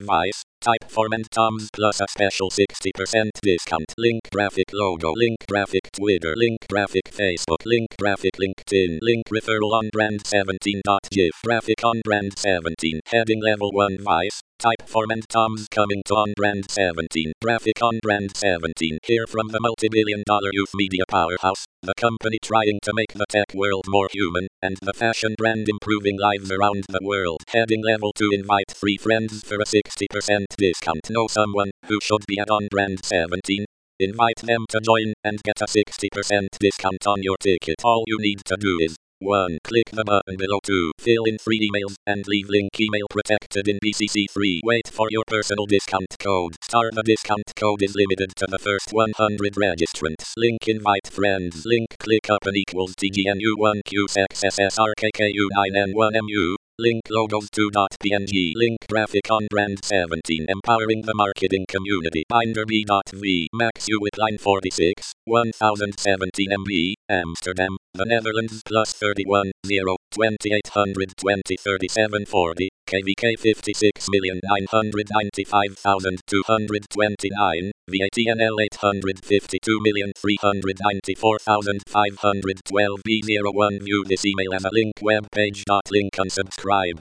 Vice. Type form and Toms plus a special 60% discount. Link graphic logo. Link graphic Twitter. Link graphic Facebook. Link graphic LinkedIn. Link referral on brand 17.gif. Graphic on brand 17. Heading level 1 Vice. Type form and Toms coming to on brand 17. Graphic on brand 17. Hear from the multi-billion-dollar youth media powerhouse. The company trying to make the tech world more human, and the fashion brand improving lives around the world. Heading level 2 invite 3 friends for a 60% discount. Know someone who should be at on brand 17? Invite them to join and get a 60% discount on your ticket. All you need to do is 1. Click the button below. 2. Fill in 3 emails and leave link email protected in BCC. 3. Wait for your personal discount code. The discount code is limited to the first 100 registrants. Link invite friends. Link click up and equals TGNU1QSXSSRKKU9N1MU. Link logos 2.png. Link graphic on brand 17. Empowering the marketing community. Binder B.V. Max U with line 46. 1017 MB. Amsterdam, the Netherlands plus 31 0 2800 20 37 40. KVK 56,995,229. VAT NL 852,394,512 B01. View this email as a link. Web page. Link unsubscribe.